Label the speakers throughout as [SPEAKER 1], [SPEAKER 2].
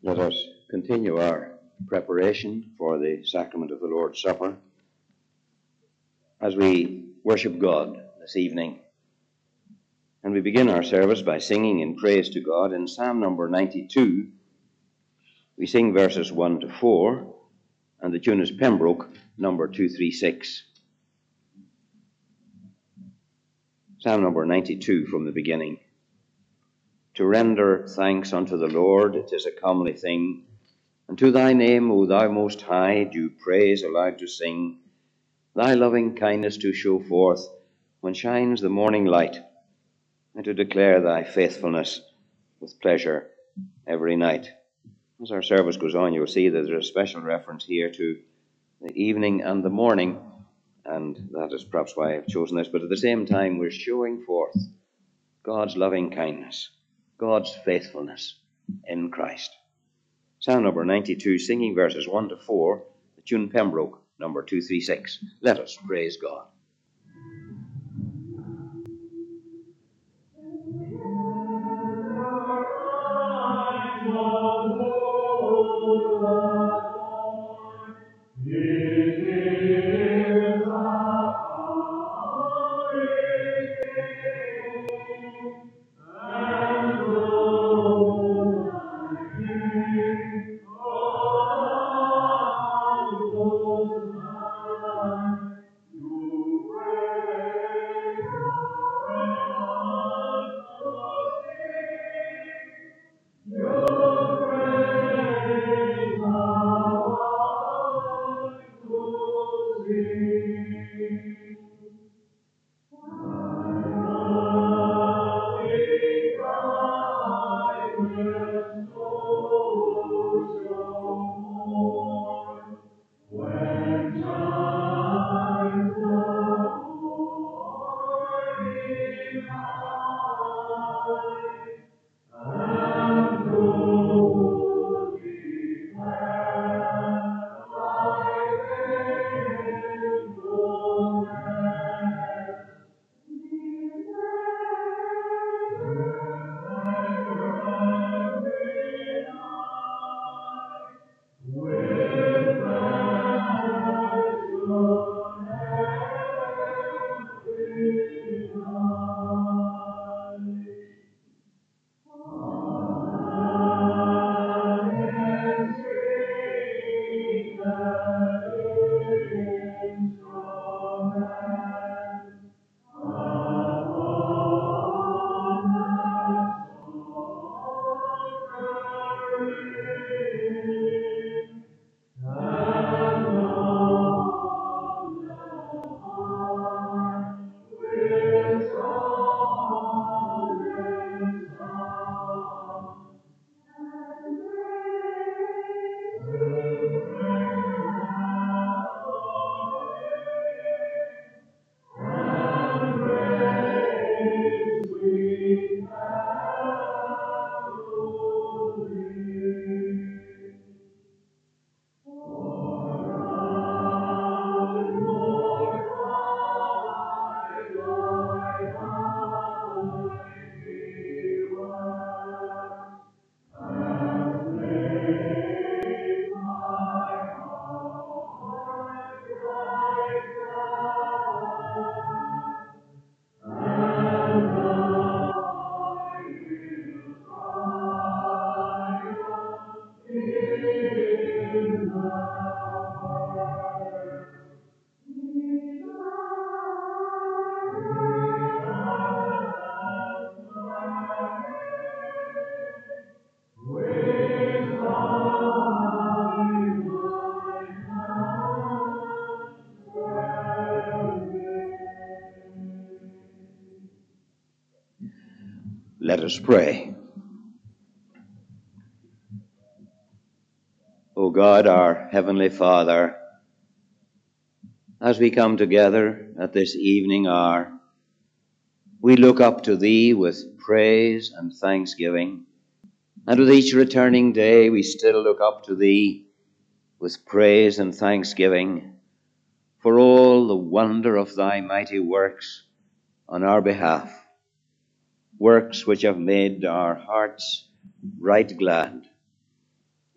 [SPEAKER 1] Let us continue our preparation for the sacrament of the Lord's Supper as we worship God this evening. And we begin our service by singing in praise to God. In Psalm number 92, we sing verses 1 to 4, and the tune is Pembroke, number 236. Psalm number 92 from the beginning. To render thanks unto the Lord, it is a comely thing, and to thy name, O thou most high, due praise aloud to sing, thy loving kindness to show forth when shines the morning light, and to declare thy faithfulness with pleasure every night. As our service goes on, you'll see that there's a special reference here to the evening and the morning, and that is perhaps why I've chosen this, but at the same time we're showing forth God's loving kindness, God's faithfulness in Christ. Psalm number 92, singing verses 1 to 4, the tune Pembroke, number 236. Let us praise God. Let us pray. O God, our Heavenly Father, as we come together at this evening hour, we look up to Thee with praise and thanksgiving, and with each returning day we still look up to Thee with praise and thanksgiving for all the wonder of Thy mighty works on our behalf, works which have made our hearts right glad,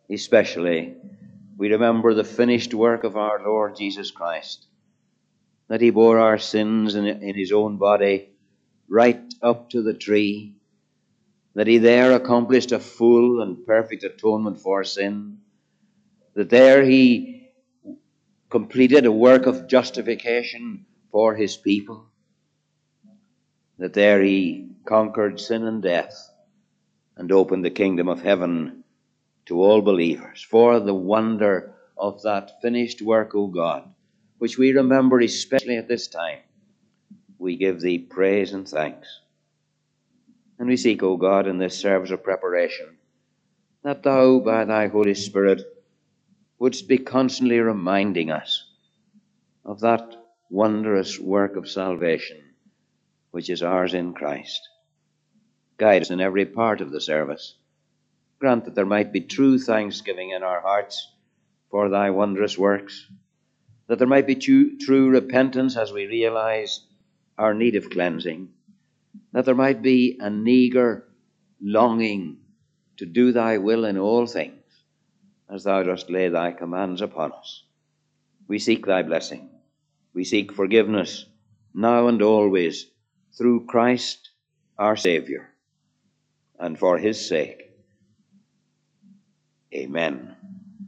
[SPEAKER 1] Especially, we remember the finished work of our Lord Jesus Christ, that he bore our sins in his own body right up to the tree, that he there accomplished a full and perfect atonement for sin, that there he completed a work of justification for his people, that there he conquered sin and death and opened the kingdom of heaven to all believers. For the wonder of that finished work, O God, which we remember especially at this time, we give thee praise and thanks. And we seek, O God, in this service of preparation, that thou, by thy Holy Spirit, wouldst be constantly reminding us of that wondrous work of salvation which is ours in Christ. Guide us in every part of the service. Grant that there might be true thanksgiving in our hearts for thy wondrous works, that there might be true repentance as we realize our need of cleansing, that there might be an eager longing to do thy will in all things, as thou dost lay thy commands upon us. We seek thy blessing. We seek forgiveness now and always through Christ our Savior, and for his sake. Amen.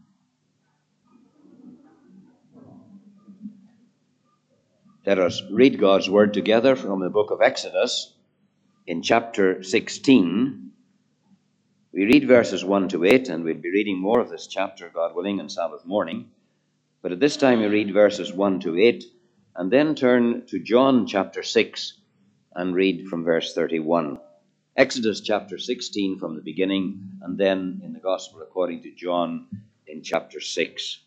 [SPEAKER 1] Let us read God's word together from the book of Exodus in chapter 16. We read verses 1 to 8, and we'll be reading more of this chapter, God willing, on Sabbath morning. But at this time we read verses 1 to 8, and then turn to John chapter 6 and read from verse 31. Exodus chapter 16 from the beginning, and then in the Gospel according to John in chapter 6.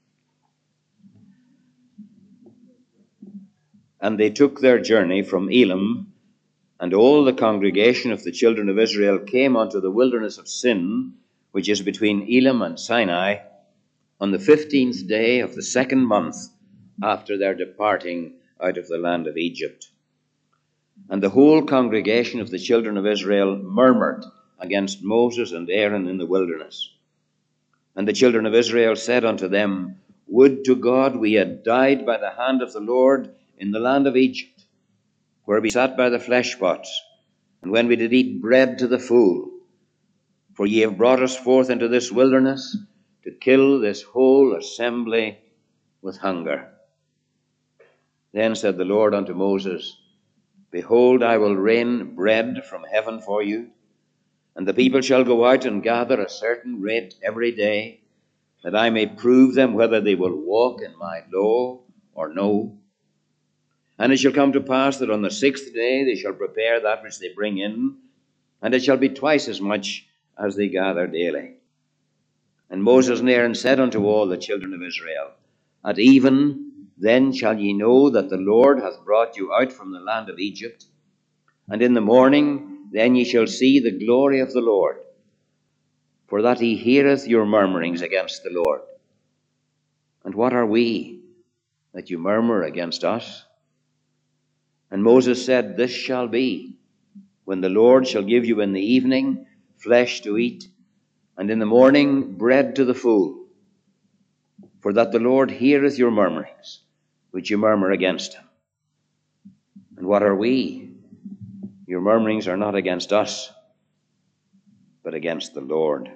[SPEAKER 1] And they took their journey from Elim, and all the congregation of the children of Israel came unto the wilderness of Sin, which is between Elim and Sinai, on the 15th day of the second month after their departing out of the land of Egypt. And the whole congregation of the children of Israel murmured against Moses and Aaron in the wilderness. And the children of Israel said unto them, Would to God we had died by the hand of the Lord in the land of Egypt, where we sat by the flesh pots, and when we did eat bread to the full. For ye have brought us forth into this wilderness to kill this whole assembly with hunger. Then said the Lord unto Moses, Behold, I will rain bread from heaven for you, and the people shall go out and gather a certain rate every day, that I may prove them whether they will walk in my law or no. And it shall come to pass that on the 6th day they shall prepare that which they bring in, and it shall be twice as much as they gather daily. And Moses and Aaron said unto all the children of Israel, At even then shall ye know that the Lord hath brought you out from the land of Egypt, and in the morning then ye shall see the glory of the Lord, for that he heareth your murmurings against the Lord. And what are we, that you murmur against us? And Moses said, This shall be, when the Lord shall give you in the evening flesh to eat, and in the morning bread to the full, for that the Lord heareth your murmurings, which you murmur against him. And what are we? Your murmurings are not against us, but against the Lord.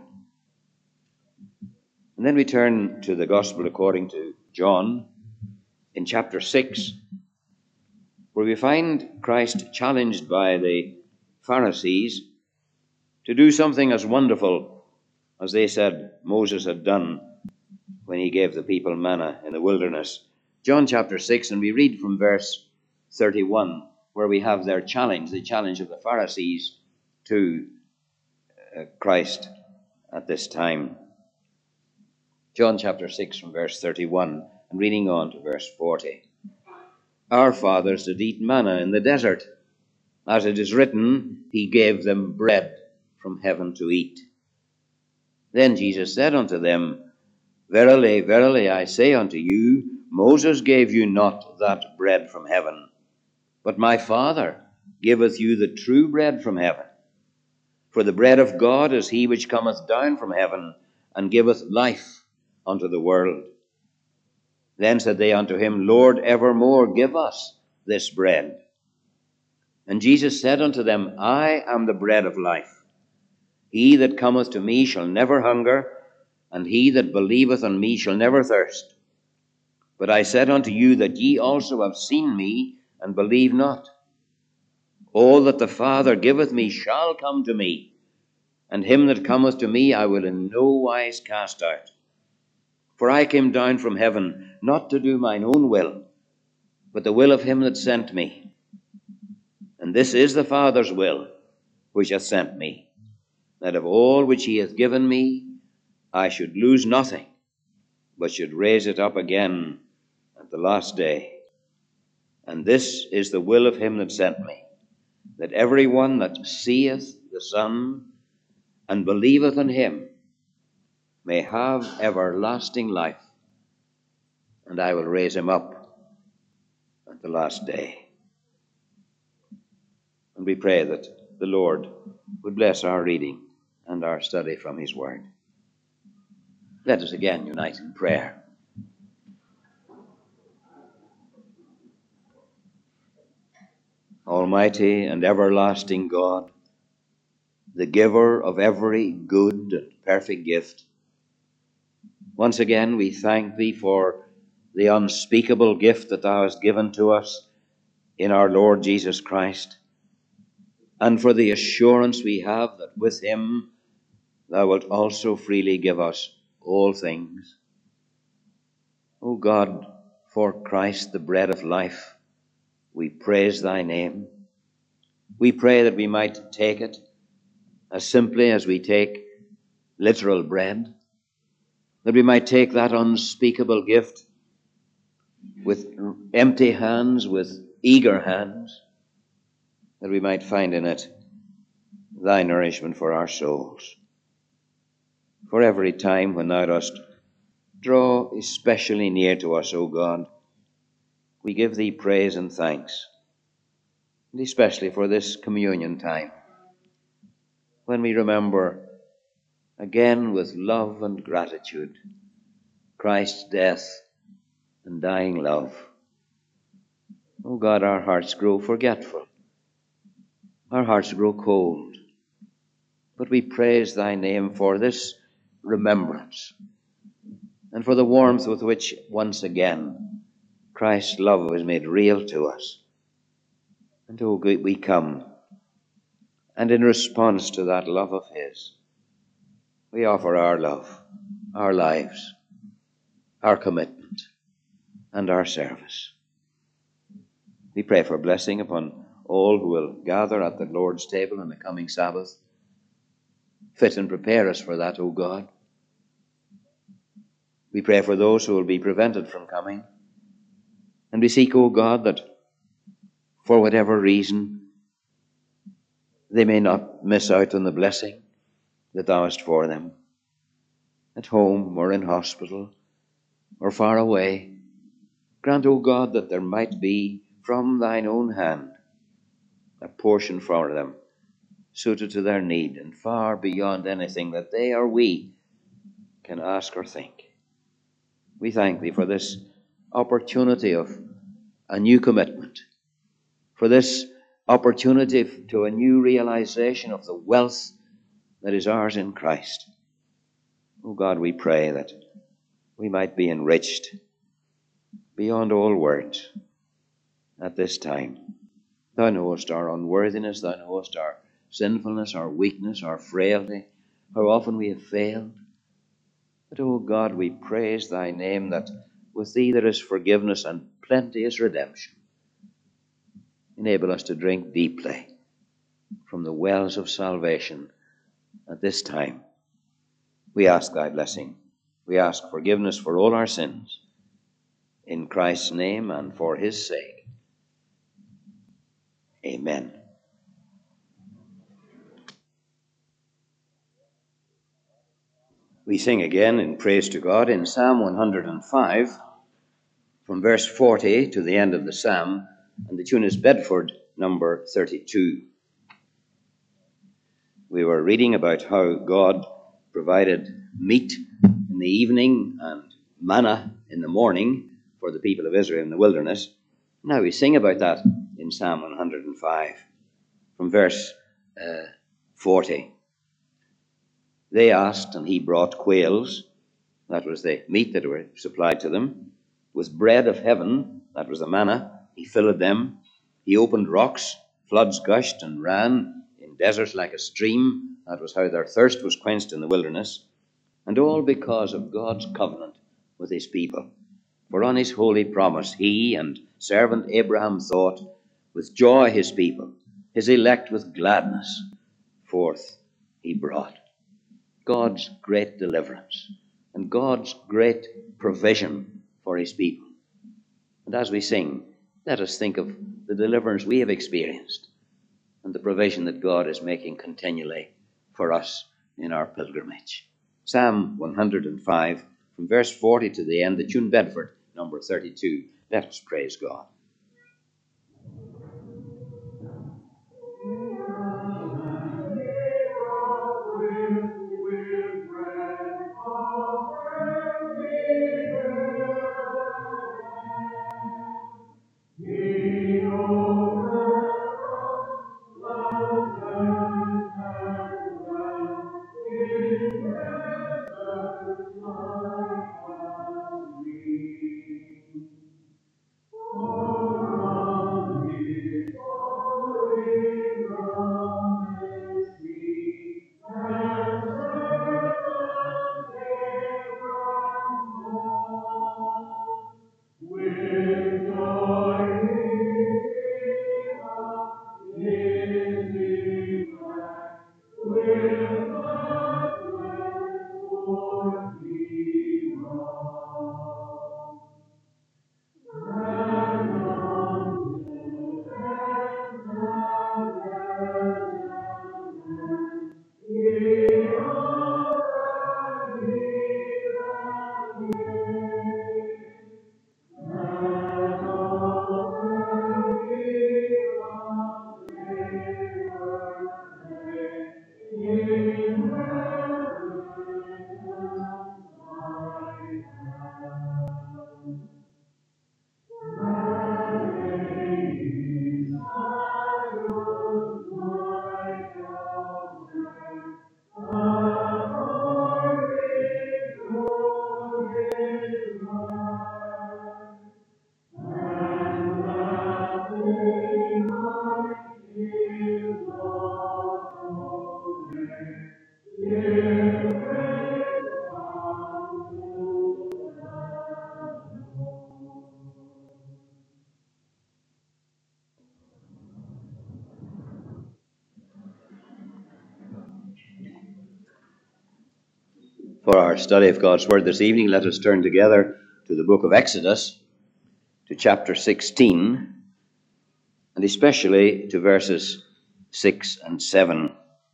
[SPEAKER 1] And then we turn to the Gospel according to John in chapter 6, where we find Christ challenged by the Pharisees to do something as wonderful as they said Moses had done when he gave the people manna in the wilderness. John chapter 6, and we read from verse 31, where we have their challenge, the challenge of the Pharisees to Christ at this time. John chapter 6 from verse 31, and reading on to verse 40. Our fathers did eat manna in the desert. As it is written, he gave them bread from heaven to eat. Then Jesus said unto them, Verily, verily, I say unto you, Moses gave you not that bread from heaven, but my Father giveth you the true bread from heaven. For the bread of God is he which cometh down from heaven, and giveth life unto the world. Then said they unto him, Lord, evermore give us this bread. And Jesus said unto them, I am the bread of life. He that cometh to me shall never hunger, and he that believeth on me shall never thirst. But I said unto you that ye also have seen me, and believe not. All that the Father giveth me shall come to me, and him that cometh to me I will in no wise cast out. For I came down from heaven, not to do mine own will, but the will of him that sent me. And this is the Father's will, which hath sent me, that of all which he hath given me I should lose nothing, but should raise it up again at the last day. And this is the will of him that sent me, that every one that seeth the Son and believeth on him may have everlasting life, and I will raise him up at the last day. And we pray that the Lord would bless our reading and our study from his word. Let us again unite in prayer. Almighty and everlasting God, the giver of every good and perfect gift, once again we thank thee for the unspeakable gift that thou hast given to us in our Lord Jesus Christ, and for the assurance we have that with him thou wilt also freely give us all things. O God, for Christ, the bread of life, we praise thy name. We pray that we might take it as simply as we take literal bread, that we might take that unspeakable gift with empty hands, with eager hands, that we might find in it thy nourishment for our souls. For every time when thou dost draw especially near to us, O God, we give thee praise and thanks, and especially for this communion time, when we remember again with love and gratitude Christ's death and dying love. O God, our hearts grow forgetful, our hearts grow cold, but we praise thy name for this remembrance, and for the warmth with which once again Christ's love is made real to us. And oh, we come, and in response to that love of his, we offer our love, our lives, our commitment, and our service. We pray for blessing upon all who will gather at the Lord's table on the coming Sabbath. Fit and prepare us for that, O God. We pray for those who will be prevented from coming. And we seek, O God, that for whatever reason they may not miss out on the blessing that thou hast for them, at home or in hospital or far away. Grant, O God, that there might be from thine own hand a portion for them suited to their need and far beyond anything that they or we can ask or think. We thank thee for this opportunity of a new commitment, for this opportunity to a new realization of the wealth that is ours in Christ. Oh God, we pray that we might be enriched beyond all words at this time. Thou knowest our unworthiness, thou knowest our sinfulness, our weakness, our frailty, how often we have failed. But, O God, we praise thy name that with thee there is forgiveness and plenteous redemption. Enable us to drink deeply from the wells of salvation at this time. We ask thy blessing. We ask forgiveness for all our sins. In Christ's name and for his sake. Amen. We sing again in praise to God in Psalm 105, from verse 40 to the end of the psalm, and the tune is Bedford, number 32. We were reading about how God provided meat in the evening and manna in the morning for the people of Israel in the wilderness. Now we sing about that in Psalm 105 from verse 40. They asked, and he brought quails, that was the meat that were supplied to them, with bread of heaven, that was the manna, he filled them. He opened rocks, floods gushed and ran in deserts like a stream. That was how their thirst was quenched in the wilderness. And all because of God's covenant with his people. For on his holy promise he and servant Abraham thought, with joy his people, his elect with gladness, forth he brought. God's great deliverance and God's great provision for his people. And as we sing, let us think of the deliverance we have experienced and the provision that God is making continually for us in our pilgrimage. Psalm 105, from verse 40 to the end, the tune Bedford, number 32. Let us praise God. For our study of God's Word this evening, let us turn together to the book of Exodus, to chapter 16, and especially to verses 6 and 7.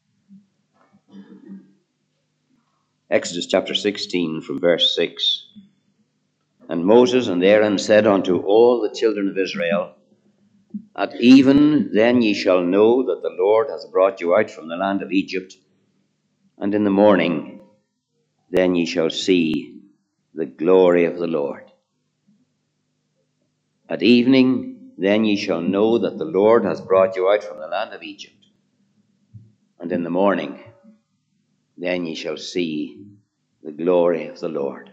[SPEAKER 1] Exodus chapter 16 from verse 6. And Moses and Aaron said unto all the children of Israel, At even then ye shall know that the Lord hath brought you out from the land of Egypt, and in the morning then ye shall see the glory of the Lord. At evening then ye shall know that the Lord hath brought you out from the land of Egypt, and in the morning then ye shall see the glory of the Lord.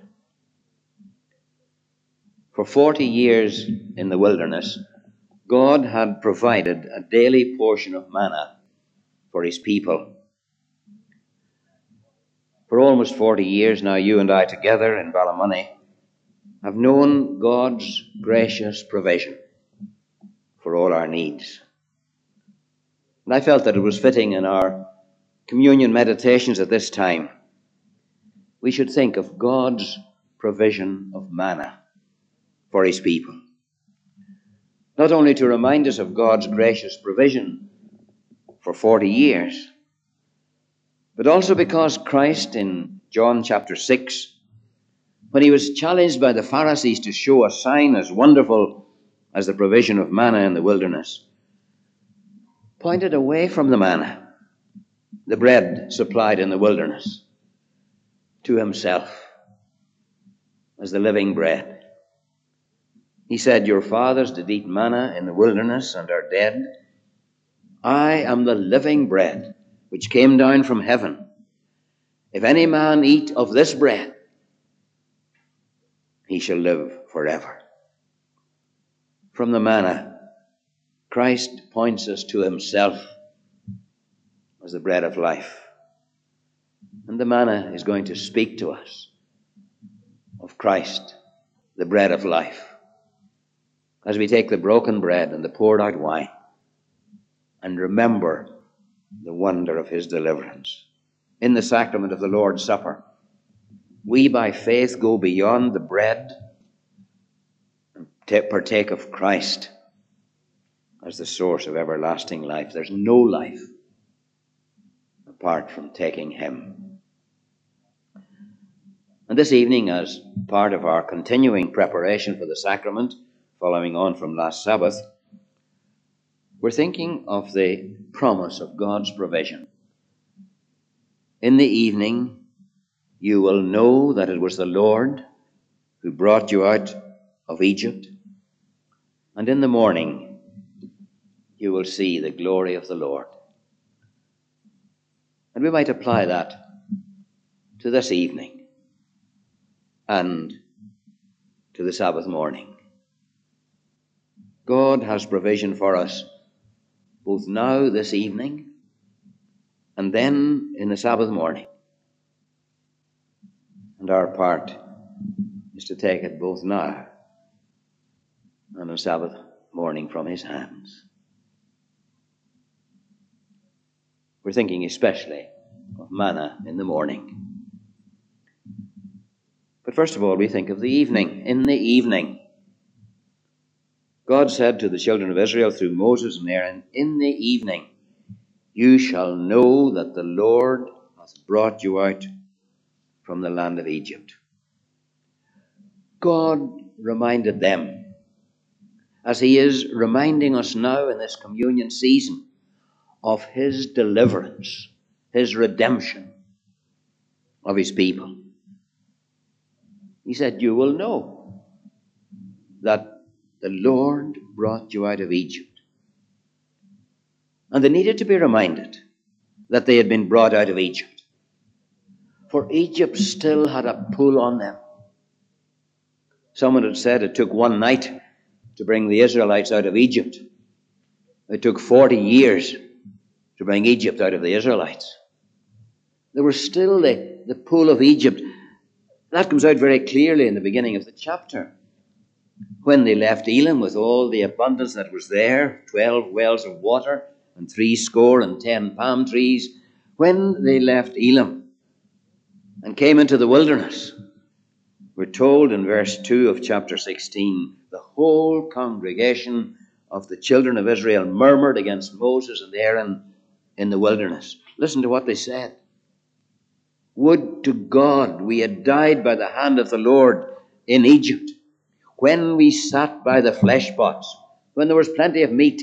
[SPEAKER 1] For 40 years in the wilderness, God had provided a daily portion of manna for his people. For almost 40 years now, you and I together in Ballymoney have known God's gracious provision for all our needs. And I felt that it was fitting in our communion meditations at this time, we should think of God's provision of manna for his people. Not only to remind us of God's gracious provision for 40 years, but also because Christ in John chapter 6, when he was challenged by the Pharisees to show a sign as wonderful as the provision of manna in the wilderness, pointed away from the manna, the bread supplied in the wilderness, to himself as the living bread. He said, your fathers did eat manna in the wilderness and are dead. I am the living bread which came down from heaven. If any man eat of this bread, he shall live forever. From the manna, Christ points us to himself as the bread of life. And the manna is going to speak to us of Christ, the bread of life, as we take the broken bread and the poured out wine and remember the wonder of his deliverance. In the sacrament of the Lord's Supper, we by faith go beyond the bread and partake of Christ as the source of everlasting life. There's no life apart from taking him. And this evening, as part of our continuing preparation for the sacrament, following on from last Sabbath, we're thinking of the promise of God's provision. In the evening, you will know that it was the Lord who brought you out of Egypt, and in the morning, you will see the glory of the Lord. And we might apply that to this evening and to the Sabbath morning. God has provision for us both now, this evening, and then in the Sabbath morning. And our part is to take it both now and on Sabbath morning from his hands. We're thinking especially of manna in the morning. But first of all, we think of the evening. In the evening, God said to the children of Israel through Moses and Aaron, in the evening you shall know that the Lord hath brought you out from the land of Egypt. God reminded them, as he is reminding us now in this communion season, of his deliverance, his redemption of his people. He said, you will know that the Lord brought you out of Egypt. And they needed to be reminded that they had been brought out of Egypt. For Egypt still had a pull on them. Someone had said it took one night to bring the Israelites out of Egypt. It took 40 years to bring Egypt out of the Israelites. There was still the pull of Egypt. That comes out very clearly in the beginning of the chapter. When they left Elim with all the abundance that was there, 12 wells of water and 70 palm trees, when they left Elim and came into the wilderness, we're told in verse 2 of chapter 16, the whole congregation of the children of Israel murmured against Moses and Aaron in the wilderness. Listen to what they said. Would to God we had died by the hand of the Lord in Egypt, when we sat by the flesh pots, when there was plenty of meat,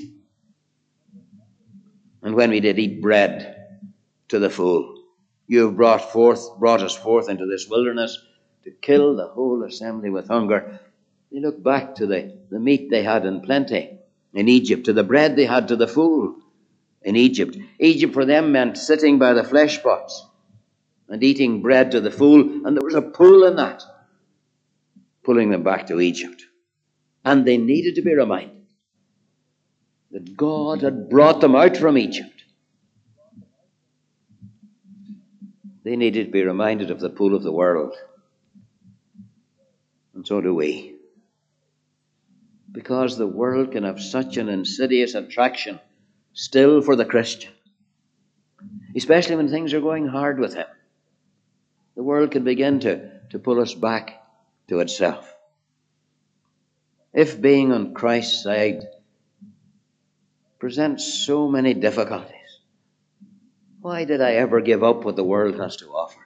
[SPEAKER 1] and when we did eat bread to the full. You have brought us forth into this wilderness to kill the whole assembly with hunger. They look back to the meat they had in plenty in Egypt, to the bread they had to the full in Egypt. Egypt for them meant sitting by the flesh pots and eating bread to the full, and there was a pull in that, pulling them back to Egypt. And they needed to be reminded that God had brought them out from Egypt. They needed to be reminded of the pull of the world. And so do we. Because the world can have such an insidious attraction still for the Christian, especially when things are going hard with him. The world can begin to pull us back to itself. If being on Christ's side presents so many difficulties, why did I ever give up what the world has to offer?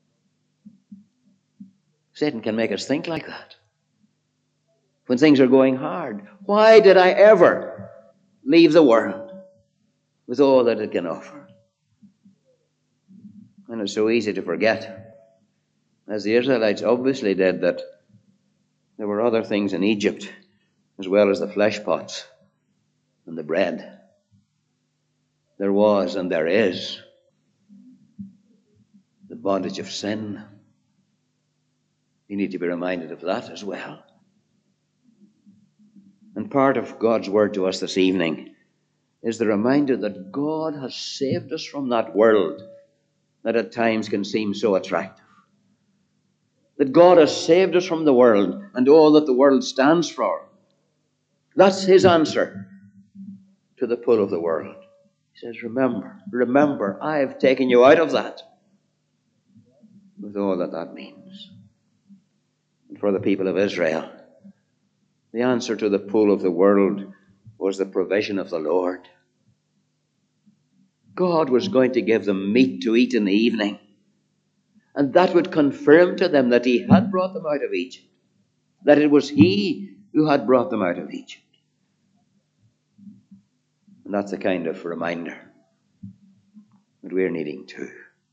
[SPEAKER 1] Satan can make us think like that. When things are going hard, why did I ever leave the world with all that it can offer? And it's so easy to forget as the Israelites obviously did, that there were other things in Egypt as well as the flesh pots and the bread. There was and there is the bondage of sin. You need to be reminded of that as well. And part of God's word to us this evening is the reminder that God has saved us from that world that at times can seem so attractive. That God has saved us from the world and all that the world stands for. That's his answer to the pull of the world. He says, remember, I have taken you out of that, with all that that means. And for the people of Israel, the answer to the pull of the world was the provision of the Lord. God was going to give them meat to eat in the evening, and that would confirm to them that he had brought them out of Egypt, that it was he who had brought them out of Egypt. And that's the kind of reminder that we're needing too.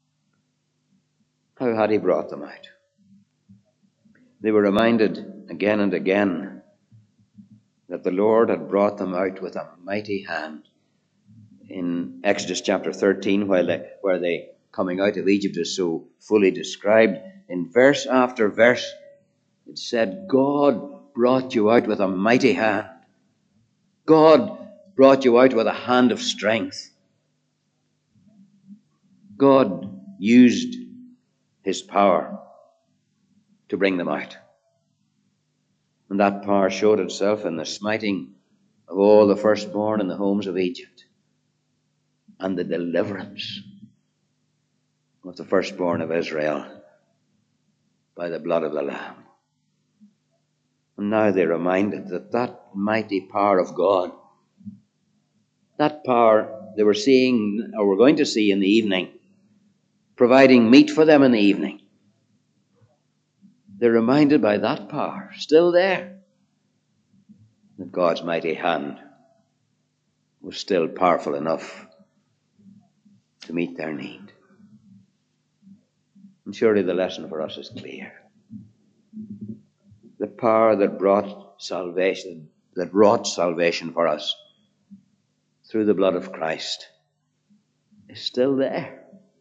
[SPEAKER 1] How had he brought them out? They were reminded again and again that the Lord had brought them out with a mighty hand. In Exodus chapter 13, where the coming out of Egypt is so fully described, in verse after verse, it said, God brought you out with a mighty hand. God brought you out with a hand of strength. God used his power to bring them out. And that power showed itself in the smiting of all the firstborn in the homes of Egypt, and the deliverance of the firstborn of Israel by the blood of the Lamb. And now they're reminded that that mighty power of God, that power they were seeing, or were going to see in the evening, providing meat for them in the evening, they're reminded by that power, still there, that God's mighty hand was still powerful enough to meet their need. And surely the lesson for us is clear. The power that brought salvation, that wrought salvation for us through the blood of Christ, is still there,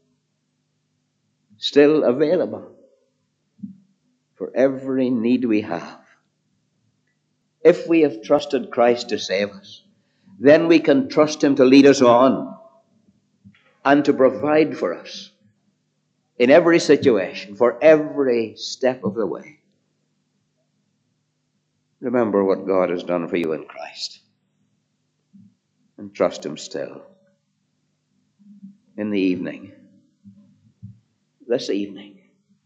[SPEAKER 1] still available for every need we have. If we have trusted Christ to save us, then we can trust him to lead us on and to provide for us in every situation, for every step of the way. Remember what God has done for you in Christ, and trust him still. In the evening, this evening,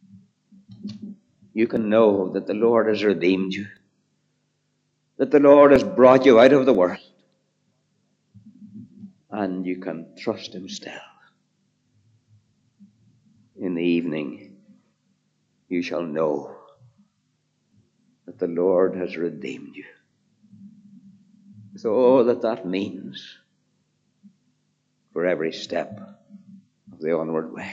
[SPEAKER 1] you can know that the Lord has redeemed you, that the Lord has brought you out of the world, and you can trust him still. In the evening, you shall know that the Lord has redeemed you, with all that that means for every step of the onward way.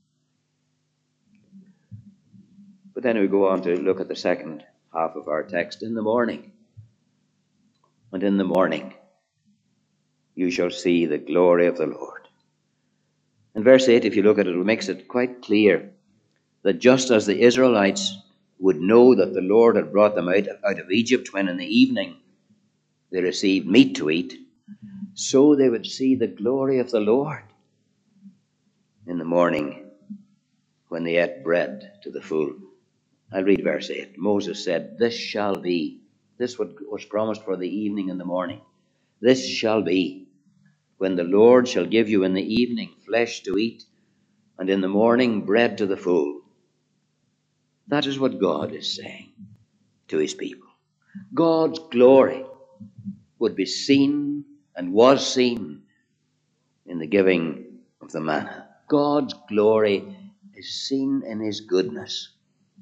[SPEAKER 1] But then we go on to look at the second half of our text. In the morning, and in the morning, you shall see the glory of the Lord. In verse 8, if you look at it, it makes it quite clear that just as the Israelites would know that the Lord had brought them out of Egypt when in the evening they received meat to eat, so they would see the glory of the Lord in the morning when they ate bread to the full. I'll read verse 8. Moses said, this shall be, this was promised for the evening and the morning. This shall be when the Lord shall give you in the evening flesh to eat, and in the morning bread to the full. That is what God is saying to his people. God's glory would be seen and was seen in the giving of the manna. God's glory is seen in his goodness.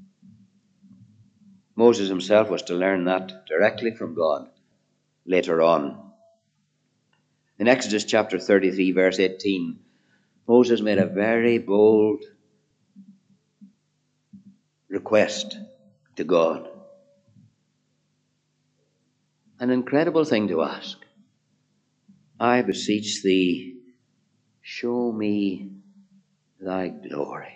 [SPEAKER 1] Moses himself was to learn that directly from God later on. In Exodus chapter 33, verse 18, Moses made a very bold request to God. An incredible thing to ask. I beseech thee, show me thy glory.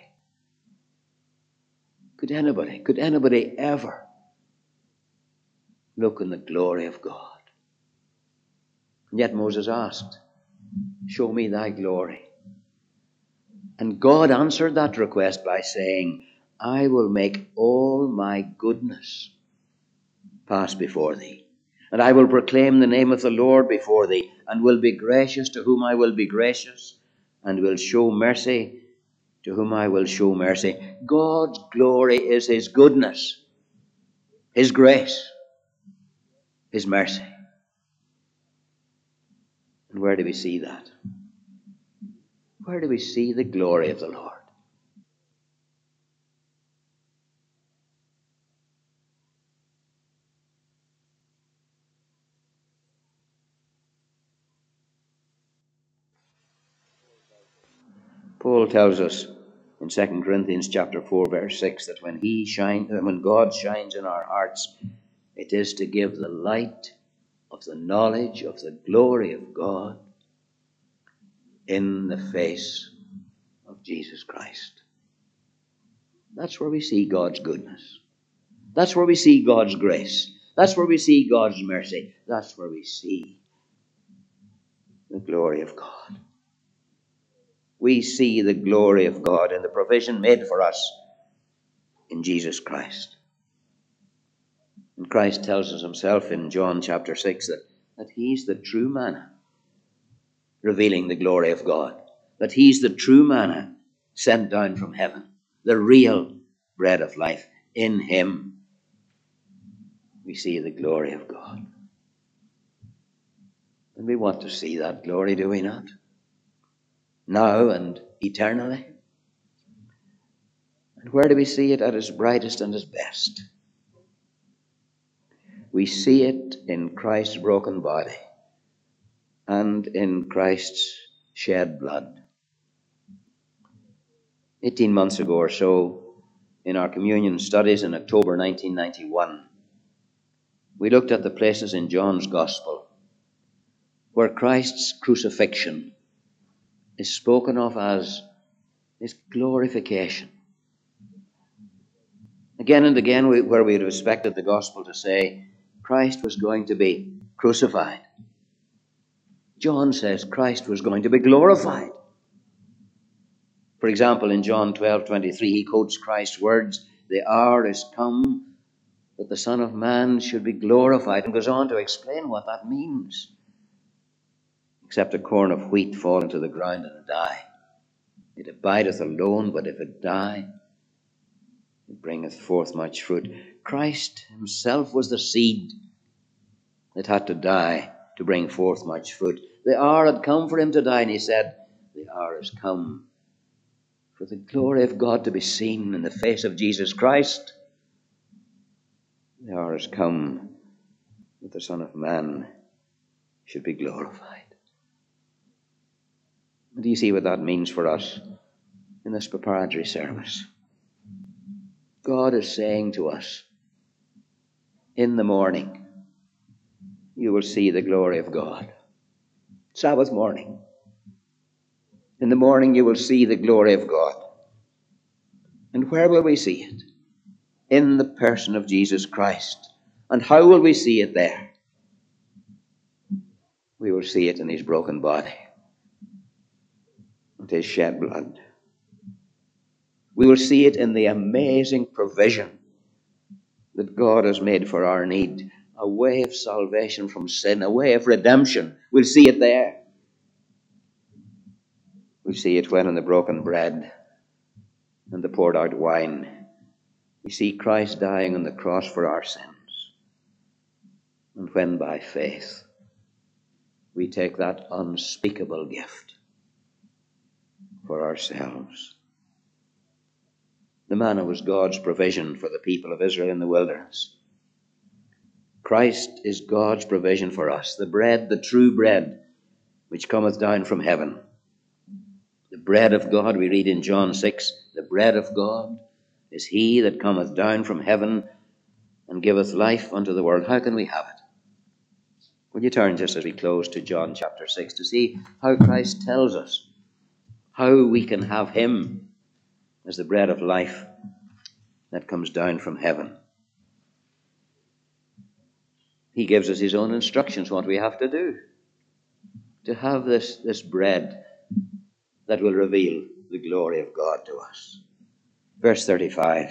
[SPEAKER 1] Could anybody ever look on the glory of God? And yet Moses asked, show me thy glory. And God answered that request by saying, I will make all my goodness pass before thee. And I will proclaim the name of the Lord before thee, and will be gracious to whom I will be gracious, and will show mercy to whom I will show mercy. God's glory is his goodness, his grace, his mercy. And where do we see that? Where do we see the glory of the Lord? Paul tells us in 2 Corinthians chapter 4, verse 6, that when God shines in our hearts, it is to give the light of the knowledge of the glory of God in the face of Jesus Christ. That's where we see God's goodness. That's where we see God's grace. That's where we see God's mercy. That's where we see the glory of God. We see the glory of God in the provision made for us in Jesus Christ. And Christ tells us himself in John chapter 6 that he's the true manna, revealing the glory of God. That he's the true manna sent down from heaven, the real bread of life. In him we see the glory of God. And we want to see that glory, do we not? Now and eternally. And where do we see it at its brightest and its best? We see it in Christ's broken body and in Christ's shed blood. 18 months ago or so, in our communion studies in October 1991, we looked at the places in John's Gospel where Christ's crucifixion is spoken of as his glorification. Again and again, where we had expected the Gospel to say Christ was going to be crucified, John says Christ was going to be glorified. For example, in John 12:23, he quotes Christ's words, the hour is come that the Son of Man should be glorified, and goes on to explain what that means. Except a corn of wheat fall into the ground and die, it abideth alone, but if it die, it bringeth forth much fruit. Christ himself was the seed that had to die to bring forth much fruit. The hour had come for him to die, and he said, the hour has come for the glory of God to be seen in the face of Jesus Christ. The hour has come that the Son of Man should be glorified. Do you see what that means for us in this preparatory service? God is saying to us, in the morning, you will see the glory of God. Sabbath morning. In the morning, you will see the glory of God. And where will we see it? In the person of Jesus Christ. And how will we see it there? We will see it in his broken body and his shed blood. We will see it in the amazing provision that God has made for our need, a way of salvation from sin, a way of redemption. We'll see it there. We see it when in the broken bread and the poured out wine. We see Christ dying on the cross for our sins. And when by faith we take that unspeakable gift for ourselves. The manna was God's provision for the people of Israel in the wilderness. Christ is God's provision for us, the bread, the true bread, which cometh down from heaven. The bread of God, we read in John 6, the bread of God is he that cometh down from heaven and giveth life unto the world. How can we have it? Will you turn just as we close to John chapter 6 to see how Christ tells us how we can have him as the bread of life that comes down from heaven. He gives us his own instructions what we have to do to have this bread that will reveal the glory of God to us. Verse 35,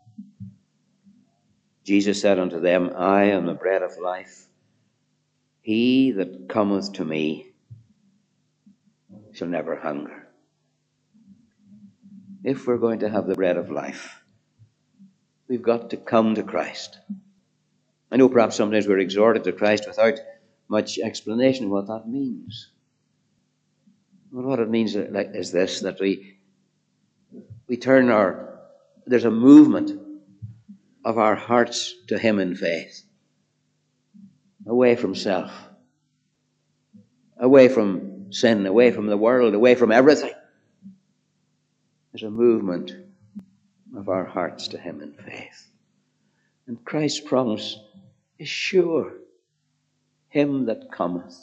[SPEAKER 1] Jesus said unto them, I am the bread of life. He that cometh to me shall never hunger. If we're going to have the bread of life, we've got to come to Christ. I know perhaps sometimes we're exhorted to Christ without much explanation of what that means. Well, what it means is this, that we turn there's a movement of our hearts to him in faith, away from self, away from sin, away from the world, away from everything. There's a movement of our hearts to him in faith. And Christ's promise is sure. Him that cometh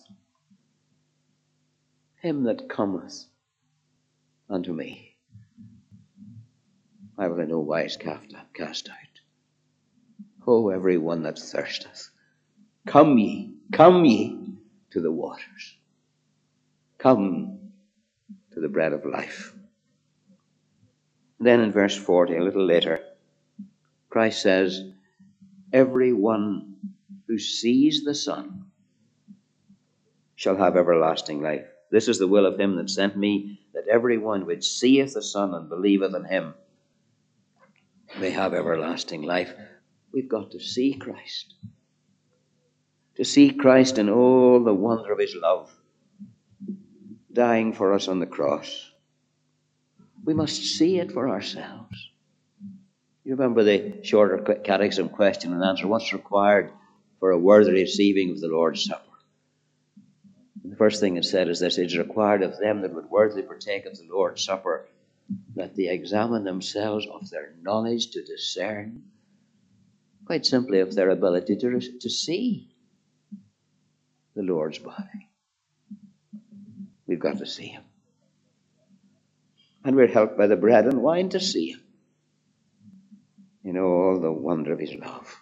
[SPEAKER 1] unto me, I will in no wise cast out. O every one that thirsteth, come ye to the waters. Come to the bread of life. Then in verse 40, a little later, Christ says, every one who sees the Son shall have everlasting life. This is the will of him that sent me, that every one which seeth the Son and believeth in him may have everlasting life. We've got to see Christ. To see Christ in all the wonder of his love, dying for us on the cross. We must see it for ourselves. You remember the shorter catechism question and answer, what's required for a worthy receiving of the Lord's Supper? The first thing it said is this: it is required of them that would worthily partake of the Lord's Supper that they examine themselves of their knowledge to discern, quite simply of their ability to see the Lord's body. We've got to see him. And we're helped by the bread and wine to see him in all the wonder of his love,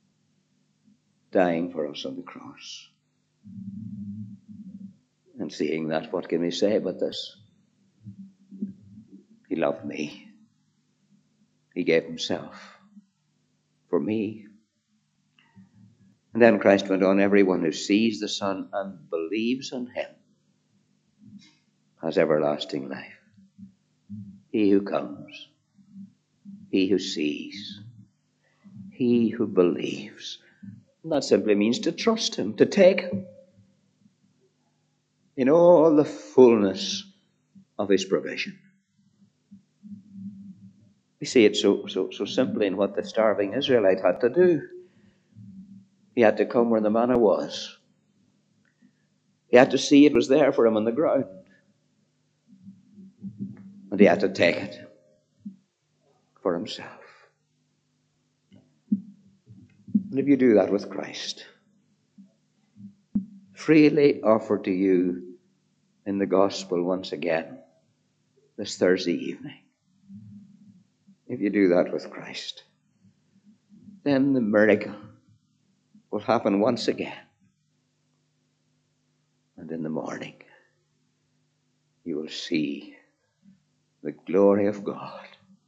[SPEAKER 1] dying for us on the cross. And seeing that, what can we say but this? He loved me. He gave himself for me. And then Christ went on, everyone who sees the Son and believes in him has everlasting life. He who comes, he who sees, he who believes. And that simply means to trust him, to take him in all the fullness of his provision. We see it so simply in what the starving Israelite had to do. He had to come where the manna was. He had to see it was there for him on the ground. And he had to take it for himself. And if you do that with Christ, freely offered to you in the gospel once again this Thursday evening, if you do that with Christ, then the miracle will happen once again. And in the morning, you will see the glory of God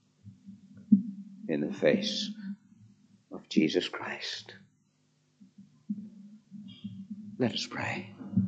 [SPEAKER 1] in the face of Jesus Christ. Let us pray.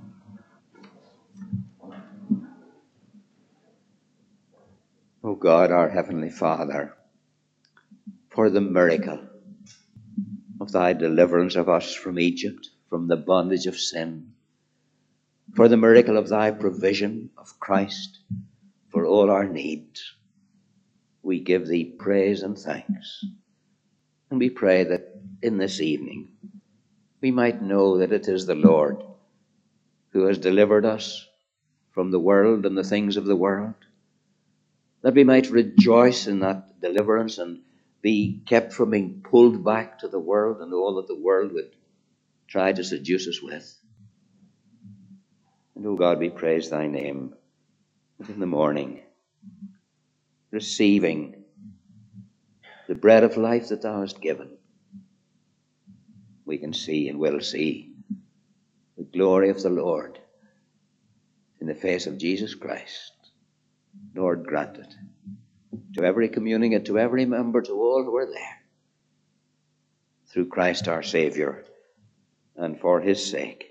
[SPEAKER 1] O God, our Heavenly Father, for the miracle of thy deliverance of us from Egypt, from the bondage of sin, for the miracle of thy provision of Christ for all our needs, we give thee praise and thanks. And we pray that in this evening we might know that it is the Lord who has delivered us from the world and the things of the world, that we might rejoice in that deliverance and be kept from being pulled back to the world and all that the world would try to seduce us with. And, O God, we praise thy name, that in the morning, receiving the bread of life that thou hast given, we can see and will see the glory of the Lord in the face of Jesus Christ. Lord, grant it to every communicant, to every member, to all who are there, through Christ our Saviour, and for his sake.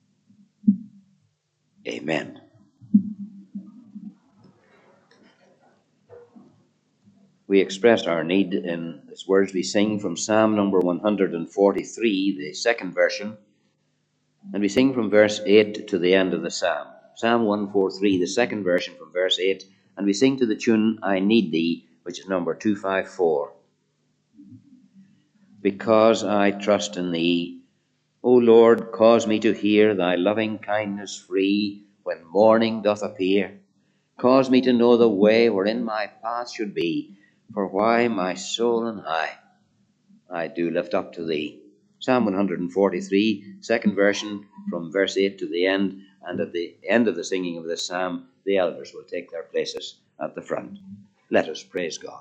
[SPEAKER 1] Amen. We express our need in these words we sing from Psalm number 143, the second version, and we sing from verse 8 to the end of the psalm. Psalm 143, the second version, from verse 8, and we sing to the tune, I Need Thee, which is number 254. Because I trust in thee, O Lord, cause me to hear thy loving kindness free when morning doth appear. Cause me to know the way wherein my path should be, for why my soul and I do lift up to thee. Psalm 143, second version, from verse 8 to the end, and at the end of the singing of this psalm, the elders will take their places at the front. Let us praise God.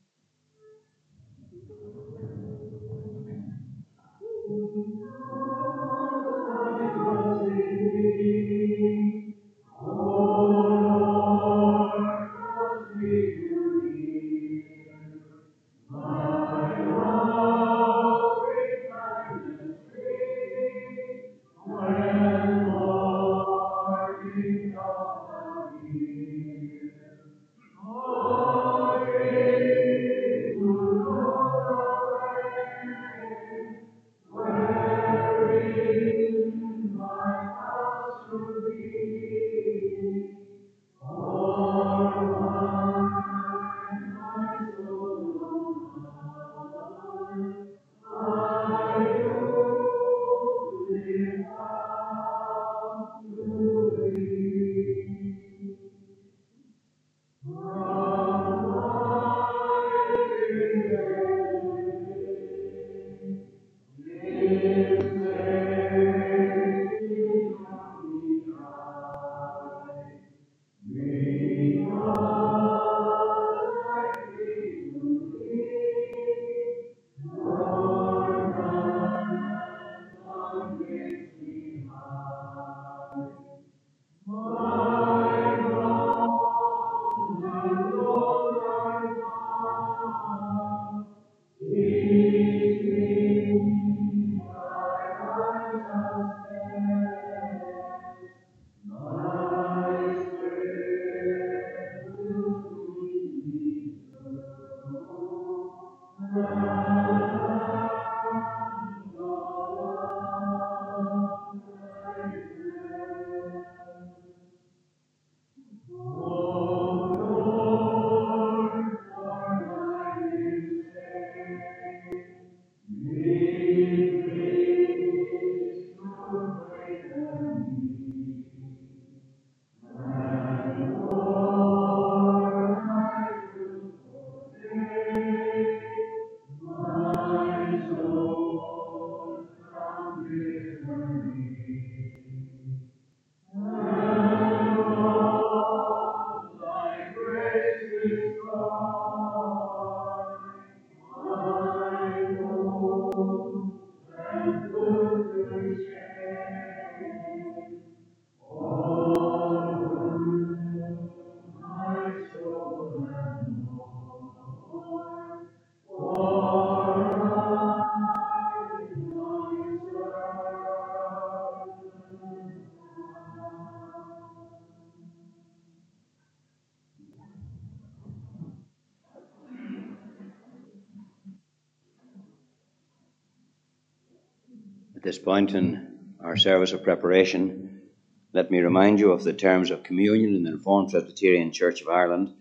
[SPEAKER 1] At this point in our service of preparation, let me remind you of the terms of communion in the Reformed Presbyterian Church of Ireland,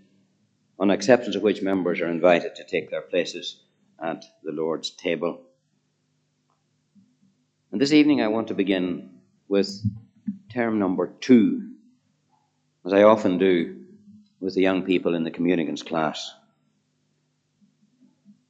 [SPEAKER 1] on acceptance of which members are invited to take their places at the Lord's table. And this evening I want to begin with term number 2, as I often do with the young people in the communicants class.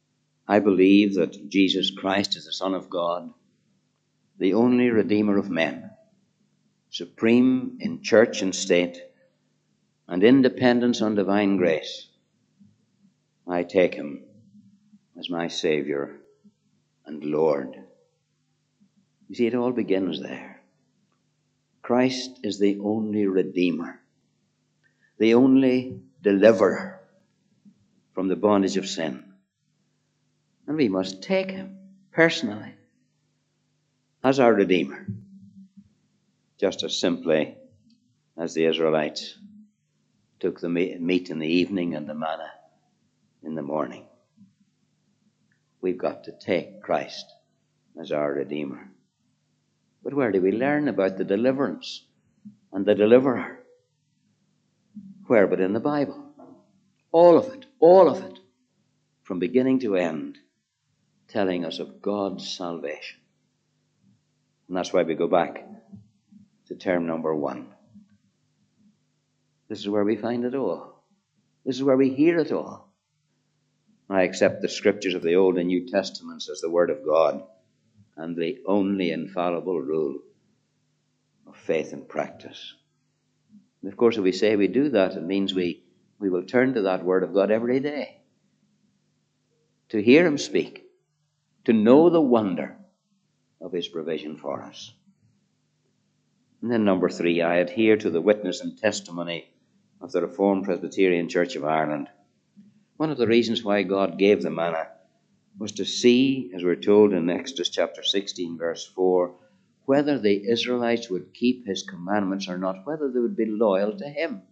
[SPEAKER 1] I believe that Jesus Christ is the Son of God, the only Redeemer of men, supreme in church and state, and independence on divine grace. I take him as my Savior and Lord. You see, it all begins there. Christ is the only Redeemer, the only deliverer from the bondage of sin. And we must take him personally as our Redeemer, just as simply as the Israelites took the meat in the evening and the manna in the morning. We've got to take Christ as our Redeemer. But where do we learn about the deliverance and the deliverer? Where but in the Bible? All of it, from beginning to end, telling us of God's salvation. And that's why we go back to term number 1. This is where we find it all. This is where we hear it all. I accept the scriptures of the Old and New Testaments as the Word of God and the only infallible rule of faith and practice. And of course, if we say we do that, it means we will turn to that Word of God every day to hear him speak, to know the wonder of his provision for us. And then number 3, I adhere to the witness and testimony of the Reformed Presbyterian Church of Ireland. One of the reasons why God gave the manna was to see, as we're told in Exodus chapter 16, verse 4, whether the Israelites would keep his commandments or not, whether they would be loyal to him.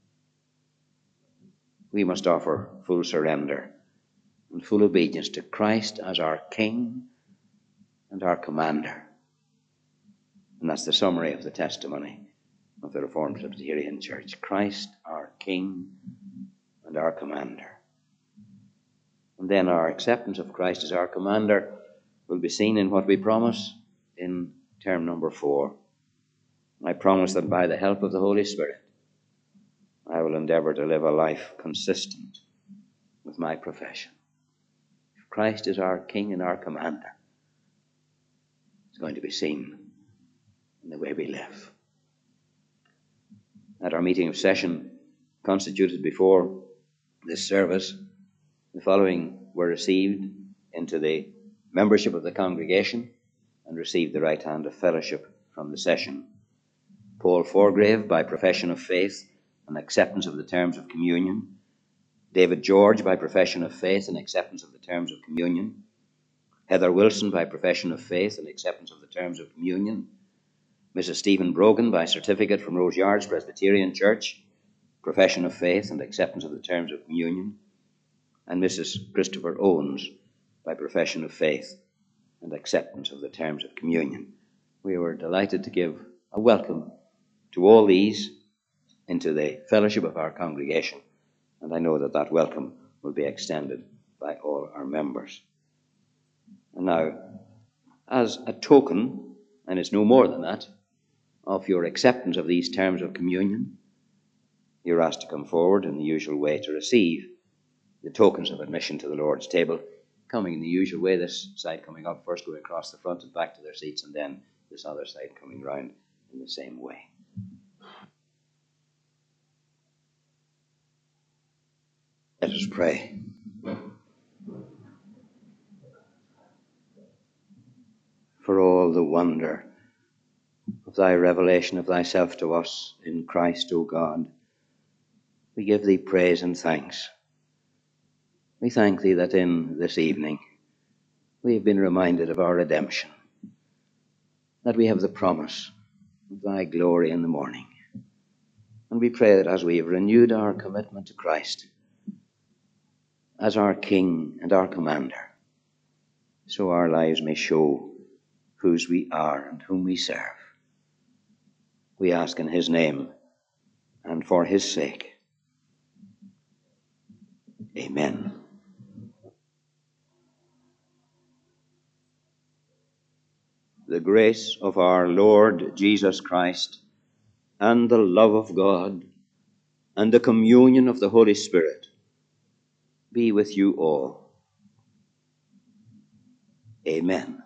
[SPEAKER 1] We must offer full surrender and full obedience to Christ as our King and our Commander. And that's the summary of the testimony of the Reformed Presbyterian Church. Christ, our King and our Commander. And then our acceptance of Christ as our Commander will be seen in what we promise in term number 4. I promise that by the help of the Holy Spirit, I will endeavor to live a life consistent with my profession. If Christ is our King and our Commander, it's going to be seen in the way we live. At our meeting of session constituted before this service, the following were received into the membership of the congregation and received the right hand of fellowship from the session. Paul Forgrave, by profession of faith and acceptance of the terms of communion. David George, by profession of faith and acceptance of the terms of communion. Heather Wilson, by profession of faith and acceptance of the terms of communion. Mrs. Stephen Brogan, by certificate from Rose Yards Presbyterian Church, profession of faith and acceptance of the terms of communion. And Mrs. Christopher Owens, by profession of faith and acceptance of the terms of communion. We were delighted to give a welcome to all these into the fellowship of our congregation, and I know that that welcome will be extended by all our members. And now, as a token, and it's no more than that, of your acceptance of these terms of communion, you're asked to come forward in the usual way to receive the tokens of admission to the Lord's table, coming in the usual way, this side coming up, first going across the front and back to their seats, and then this other side coming round in the same way. Let us pray. For all the wonder of thy revelation of thyself to us in Christ, O God, we give thee praise and thanks. We thank thee that in this evening we have been reminded of our redemption, that we have the promise of thy glory in the morning. And we pray that as we have renewed our commitment to Christ as our King and our Commander, so our lives may show whose we are and whom we serve. We ask in his name and for his sake. Amen. The grace of our Lord Jesus Christ and the love of God and the communion of the Holy Spirit be with you all. Amen.